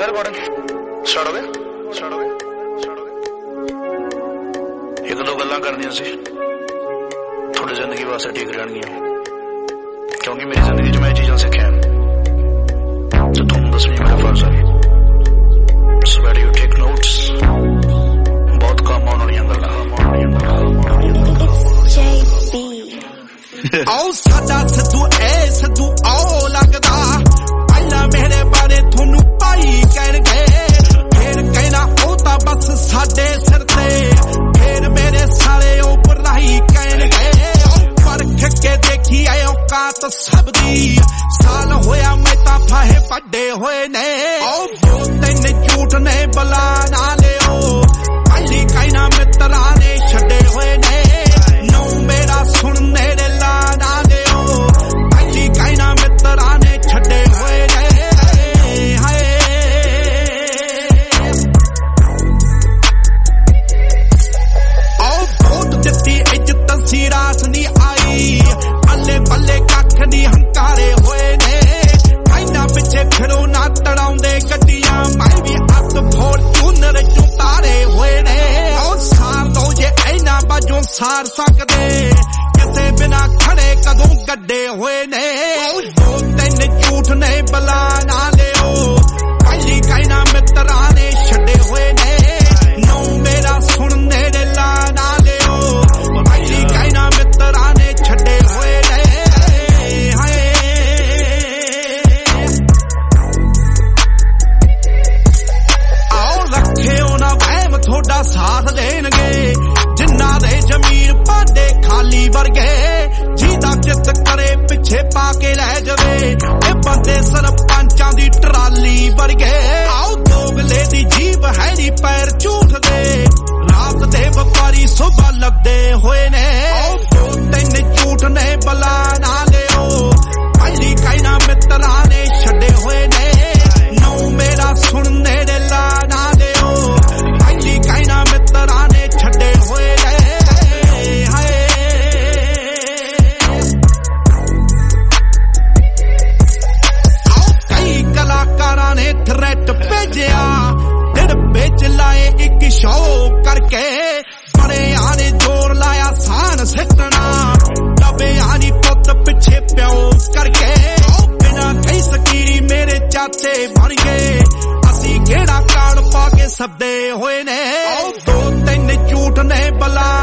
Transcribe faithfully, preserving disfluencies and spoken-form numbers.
ਗਿਆ recording start ਹੋ ਗਿਆ ਸਟਾਰਟ ਹੋ ਗਿਆ ਸਟਾਰਟ ਹੋ ਗਿਆ ਇੱਕ ਦੋ ਗੱਲਾਂ ਕਰਨੀਆਂ ਸੀ ਤੁਹਾਡੀ ਜ਼ਿੰਦਗੀ ਵਾਸਤੇ ਠੀਕ ਰਹਿਣਗੀਆਂ ਕਿਉਂਕਿ ਮੇਰੀ ਜ਼ਿੰਦਗੀ 'ਚ ਮੈਂ ਇਹ ਚੀਜ਼ਾਂ ਸਿੱਖੀਆਂ ਤੇ ਤੁਹਾਨੂੰ ਦੱਸਣੀ ਮੇਰਾ ਫਰਜ਼ ਹੈ ਸੋ ਵੈਰ ਯੂ ਟੇਕ ਨੋਟਸ ਬਹੁਤ ਕੰਮ ਆਉਣ ਵਾਲੀਆਂ ਗੱਲਾਂ ਆਓ ਸਾਡਾ ਸਿੱਧੂ ਐ ਸਿੱਧੂ ਆਓ ਲੱਗਦਾ ਪਹਿਲਾਂ ਮੇਰੇ ਬਾਰੇ ਤੁਹਾਨੂੰ ਭਾਈ ਕਹਿਣਗੇ ਫੇਰ ਕਹਿਣਾ ਉਹ ਤਾਂ ਬਸ ਸਾਡੇ ਸਿਰ ਤੇ ਫੇਰ ਮੇਰੇ ਸਾਲੇ ਉਹ ਪਰਾਈ ਕਹਿਣਗੇ ਪਰਖ ਕੇ ਦੇਖੀ ਐ ਔਕਾਤ ਸਭ ਦੀ ਸਾਲ ਹੋਇਆ ਮੈਂ ਤਾਂ ਫਾਹੇ ਵੱਡੇ ਹੋਏ ਨੇ ਆਓ ਦੋ ਤਿੰਨ ਝੂਠ ਨੇ ਬਲਾ ਨਾ ਲਿਓ ਪਹਿਲੀ ਕਹਿਣਾ ਮਿੱਤਰਾਂ ਨੇ ਛੱਡੇ ਹੋਏ ਨੇ ਨੋ ਮੇਰਾ ਸੁਣ ਨੇੜੇ ਲਾ ਨਾ ਲਿਓ ਪਹਿਲੀ ਕਹਿਣਾ ਮਿੱਤਰਾਂ ਨੇ ਛੱਡੇ ਹੋਏ ਨੇ ਹਾਏ ਆਓ ਬਹੁਤ ਦਿੱਤੀ ਇੱਜ਼ਤ ਸੀ ਰਾਸ ਨਹੀਂ ਆਈ ਬੱਲੇ ਬੱਲੇ ਕੱਖ ਨਹੀਂ ਹੰਕਾਰੇ ਹੋਏ ਨੇ ਕਹਿਣਾ ਪਿੱਛੇ ਫਿਰੋ ਨਾ ਤੜਾਉਂਦੇ ਗੱਡੀਆਂ ਮੈਂ ਵੀ ਹੱਥ ਫੋਰਚੂਨਰ ਚੋਂ ਤਾਰੇ ਹੋਏ ਨੇ ਆਓ ਸਾਰ ਦੋ ਜੇ ਇਹਨਾਂ ਬਾਝੋਂ ਸਾਰ ਸਕਦੇ ਕਿਸੇ ਬਿਨਾ ਖੜੇ ਕਦੋਂ ਗੱਡੇ ਹੋਏ ਨੇ ਦੋ ਤਿੰਨ ਝੂਠ ਨੇ ਬਲਾ ਨਾ ਲਿਓ ਪਹਿਲੀ ਕਹਿਣਾ ਮਿੱਤਰਾਂ ਨੇ ਛੱਡੇ ਹੋਏ ਨੇ ਨੋ ਮੇਰਾ ਸੁਣ ਨੇੜੇ ਲਾ ਨਾ ਲਿਓ ਪਹਿਲੀ ਕਹਿਣਾ ਮਿੱਤਰਾਂ ਨੇ ਛੱਡੇ ਹੋਏ ਨੇ ਹਾਏ ਆਓ ਰੱਖਿਓ ਨਾ ਵਹਿਮ ਤੁਹਾਡਾ ਸਾਥ ਦੇਣਗੇ ਜਿਨ੍ਹਾਂ ਦੇ ਜ਼ਮੀਰ ਭਾਂਡੇ ਖਾਲੀ ਵਰਗੇ ਜਿਹਦਾ ਚਿੱਤ ਕਰੇ ਪਿੱਛੇ ਪਾ ਕੇ ਲੈ ਜਾਵੇ ਇਹ ਬੰਦੇ ਸਰਪੰਚਾਂ ਦੀ ਟਰਾਲੀ ਵਰਗੇ ਆਓ ਦੋਗਲੇ ਦੀ ਜੀਭ ਹੈ ਨੀ ਪੈਰ ਝੂਠ ਦੇ ਰਾਤ ਦੇ ਵਪਾਰੀ ਸੁਬਾ ਲੱਗਦੇ ਹੋਏ ਨੇ ਆਓ ਦੋ ਤਿੰਨ ਝੂਠ ਨੇ ਬਲਾ ਨਾ ਲਿਓ ਪਹਿਲੀ ਕਹਿਣਾ ਮਿੱਤਰਾਂ ਨੇ ਛੱਡੇ ਹੋਏ ਨੇ ਨੋ ਮੇਰਾ ਸੁਣ ਨੇੜੇ ਲਾ ਨਾ ਲਿਓ ਪਹਿਲੀ ਕਹਿਣਾ ਮਿੱਤਰਾਂ ਨੇ ਛੱਡੇ ਹੋਏ ਨੇ ਹਾਏ ਆਓ ਕਈ ਕਲਾਕਾਰਾਂ ਨੇ ਥ੍ਰੈਟ ਭੇਜਿਆ ਡਿੜਬੇ ਚ ਲਾਏ ਇੱਕ ਸ਼ੋਅ ਕਰਕੇ ਬੜਿਆਂ ਨੇ ਜ਼ੋਰ ਲਾਇਆ ਸਾਨ ਸਿੱਟਣਾ ਡੱਬਿਆਂ ਦੀ ਪੁੱਤ ਪਿੱਛੇ ਪਿਓ ਕਰਕੇ ਬਿਨਾਂ ਕਈ ਸਕੀਰੀ ਮੇਰੇ ਚਾਚੇ ਬਣ ਗਏ ਅਸੀਂ ਕਿਹੜਾ ਕਾੜ ਪਾ ਕੇ ਸੱਦੇ ਹੋਏ ਨੇ ਦੋ ਤਿੰਨ ਝੂਠ ਨੇ ਬਲਾ